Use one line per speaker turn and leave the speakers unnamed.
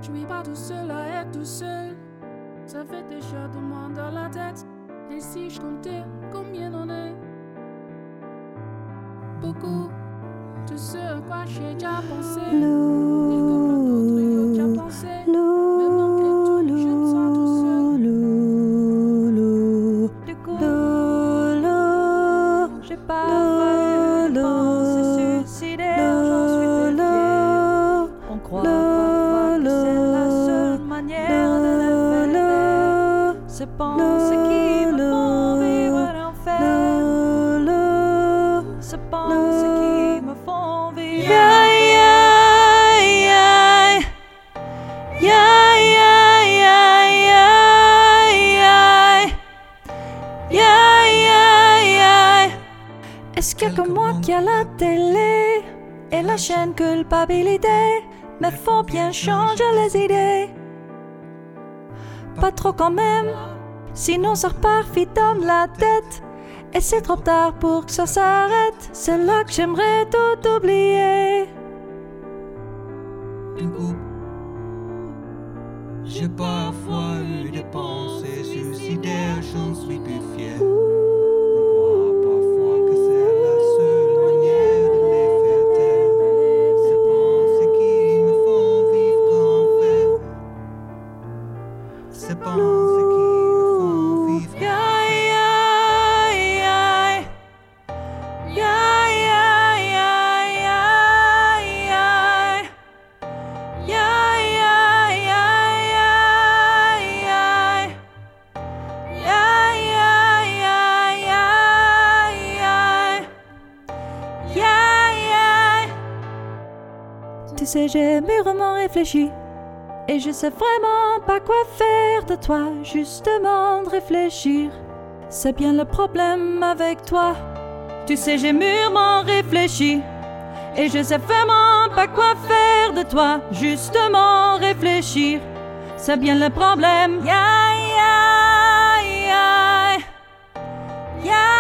Je suis pas tout seul à être tout seul. Ça fait déjà deux mois dans la tête. Et si je comptais combien on est? Beaucoup. Tout ce à quoi j'ai déjà pensé. Et comme d'autres y ont déjà pensé. Maintenant que tout, je me sens tout seul.
Du coup, j'ai pas eu de pensée suicidaire, j'en suis plus fière. On croit parfois que c'est la seule manière de l'élever. C'est penser qui me font vivre l'enfer. C'est penser qui me font vivre Est-ce qu'il y a que moi qui a la télé et la chaîne culpabilité me font bien changer les idées? Pas trop quand même, sinon ça repart vite dans la tête. Et c'est trop tard pour que ça s'arrête. C'est là que j'aimerais tout oublier.
Du coup, j'ai parfois eu des pensées suicidaires, j'en suis plus fier. On croit parfois que c'est la seule manière de les faire taire. Ces pensées qui me font vivre en enfer. Ces pensées qui me font vivre en enfer.
Tu sais, j'ai mûrement réfléchi et je sais vraiment pas quoi faire de toi. Justement de réfléchir, c'est bien le problème avec toi. Tu sais, j'ai mûrement réfléchi et je sais vraiment pas quoi faire de toi. Justement réfléchir, c'est bien le problème. Yeah, yeah, yeah. Yeah.